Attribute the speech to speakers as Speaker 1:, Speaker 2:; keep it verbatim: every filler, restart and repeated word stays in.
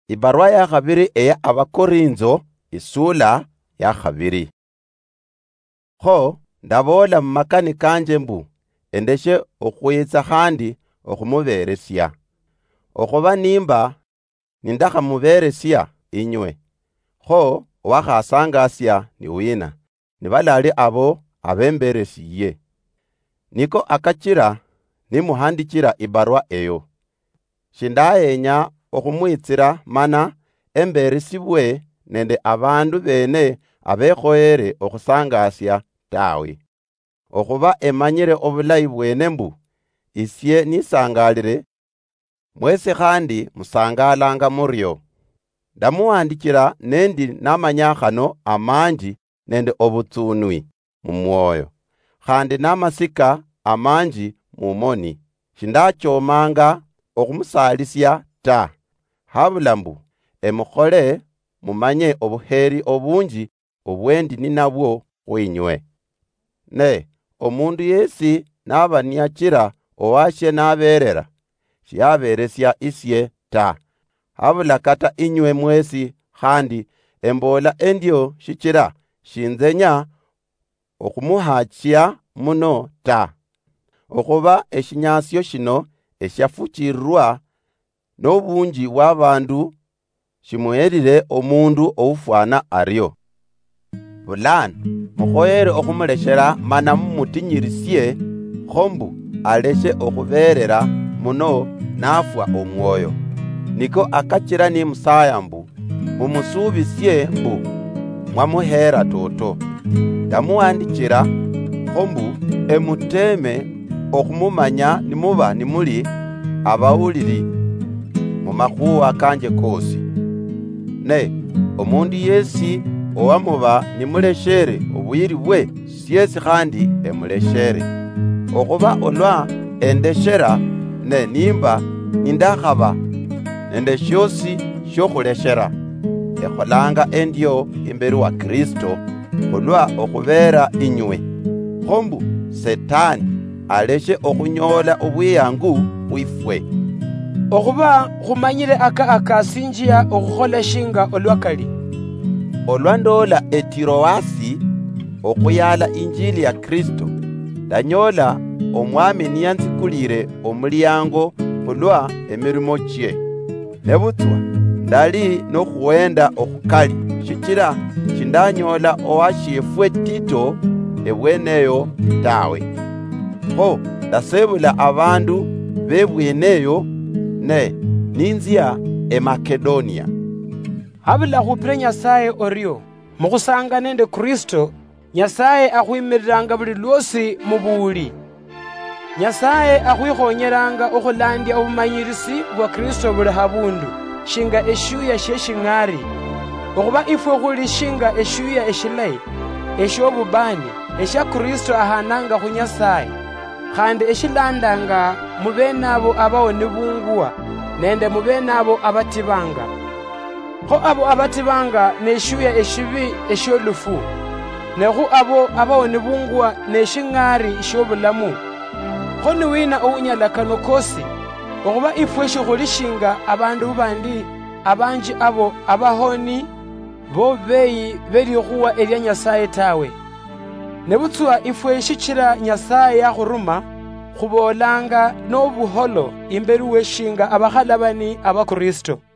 Speaker 1: Ibarua ya khabiri eya Abakorinzo isula ya khabiri. Kho ndabola mmakani kanje mbu endeshe okhwitsa khandi okhumuberesya. Okhuba nimba nindakhamuberesya inywe. Kho wakhasangasya ni wina nibalali abo abemberesiye. Niko akachira nimuhandikira ibarua eyo. Shindayenya okhumwitsira mana emberesibwe nende abandu bene abekhoere okhusangasya tawe. Okhuba emanyire obulayi bwene mbu isye nisangalire mwese khandi musangalanga muryo. Ndamuhandikira nendi namanyakhano amanji nende obutsunwi mumwoyo khandi namasika amanji mumoni. Shindachomanga okhumusalisya ta, habula mbu emukhole mumanye obuheri obunji obwendi ninabwo khwinywe. Ne omundu yesi naba niyachira owashe naberera shiyaberesya isye ta, habula kata inywe mwesi khandi embola endyo shichira shinzenya okhumuhachya muno ta. Okhuba eshinyasyo shino eshafuchirwa n'obunji bw'abandu shimuherire omundu oufwana aryo. Bulano mukhoyere okhumuleshera mana mumutinyirisye khombu aleshe okhuberera muno nafwa omwoyo. Niko akachira ni musaya mbu mumusubisye mbu mwamuhera toto. Ndamuhandikira khombu emuteme okhumumanya nimuba nimuli abawuliri mu makhuwa kanje kosi. Ne omundu yesi owamuba nimuleshere obuyiri bwe syesi khandi emuleshere. Okhuba olwa endeshera ne nimba nindakhaba nende shosi shokhuleshera. Ekholanga endyo imberi wa Kristo olwa okhubera inywe. Khombu Setani aleshe okhunyola obwiyangu bwifwe.
Speaker 2: Okhuba khumanyire aka akasinjia okhukhola shinga olwakali.
Speaker 1: Olwandola eTirowasi okhuyala injili ya Kristo, ndanyola omwami niyanzikulire omulyango olwa emirimo kye. Nebutswa ndali nokhuwenda okhukali shichira shindanyola owashifwe Tito ebweneyo tawe. Kho ndasebula abandu bebweneyo ne ninzia eMakedonia.
Speaker 2: Habula khupira Nyasaye oryo mukhusanga nende Kristo, Nyasaye akhwimiriranga buli lwosi mubuli. Nyasaye akhwikhonyeranga okhulandya obumanyirisi bwa Kristo buli habundu shinga eshuya sheshing'ari. Okhuba ifwe khuli shinga eshuya eshilayi eshobubani esha Kristo ahananga khu Nyasaye, khandi eshilandanga mubenabo abawoni bunguwa nende mubenabo abatibanga. Kho abo abatibanga neshuya eshibi esholufu, nekhu abo abawoni bunguwa neshing'ari shobulamu. Kho niwina ounyalakano kosi okhuba ifwe shikhuli shinga abandu bandi abanji abo abahoni bo beyi belikhuwa elya Nyasaye tawe. Nebutswa ifwe shichira Nyasaye yakhuruma khubolanga nobuholo imberi weshinga abakhalabani aba Kristo.